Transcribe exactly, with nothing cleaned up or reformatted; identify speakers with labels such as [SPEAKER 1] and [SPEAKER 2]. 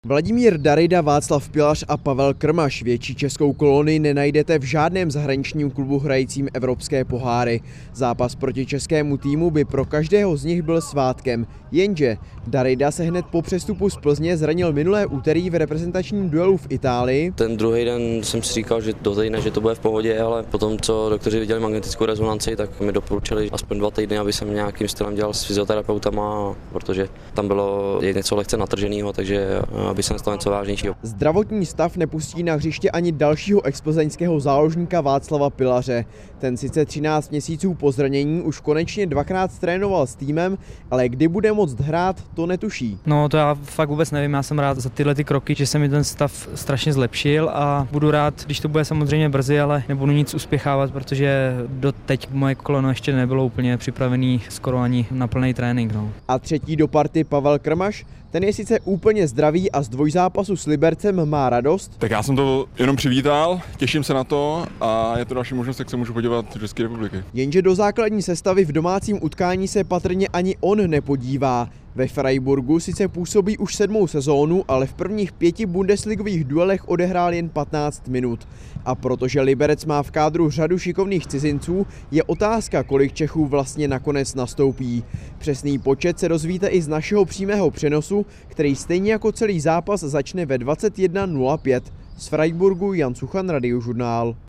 [SPEAKER 1] Vladimír Darida, Václav Pilař a Pavel Krmaš. Větší českou kolonii nenajdete v žádném zahraničním klubu hrajícím evropské poháry. Zápas proti českému týmu by pro každého z nich byl svátkem. Jenže Darida se hned po přestupu z Plzně zranil minulé úterý v reprezentačním duelu v Itálii.
[SPEAKER 2] Ten druhý den jsem si říkal, že do týdne, že to bude v pohodě, ale potom, co doktoři viděli magnetickou rezonanci, tak mi doporučili aspoň dva týdny, aby jsem nějakým stylem dělal s fyzioterapeutama, protože tam bylo něco lehce natrženého, takže aby se nestalo něco vážnějšího.
[SPEAKER 1] Zdravotní stav nepustí na hřiště ani dalšího explzeňského záložníka Václava Pilaře. Ten sice třináct měsíců po zranění už konečně dvakrát trénoval s týmem, ale kdy bude moct hrát, to netuší.
[SPEAKER 3] No to já fakt vůbec nevím, já jsem rád za tyhle ty kroky, že se mi ten stav strašně zlepšil a budu rád, když to bude samozřejmě brzy, ale nebudu nic uspěchávat, protože doteď moje koleno ještě nebylo úplně připravený skoro ani na plný trénink. No.
[SPEAKER 1] A třetí do party Pavel Krmaš, ten je sice úplně zdravý a z dvojzápasu s Libercem má radost.
[SPEAKER 4] Tak já jsem to jenom přivítal, těším se na to a je to další možnost, jak se můžu podívat do České republiky.
[SPEAKER 1] Jenže do základní sestavy v domácím utkání se patrně ani on nepodívá. Ve Freiburgu sice působí už sedmou sezónu, ale v prvních pěti bundesligových duelech odehrál jen patnáct minut. A protože Liberec má v kádru řadu šikovných cizinců, je otázka, kolik Čechů vlastně nakonec nastoupí. Přesný počet se dozvíte i z našeho přímého přenosu, který stejně jako celý zápas začne ve dvacet jedna nula pět. Z Freiburgu Jan Suchan, Radiožurnál.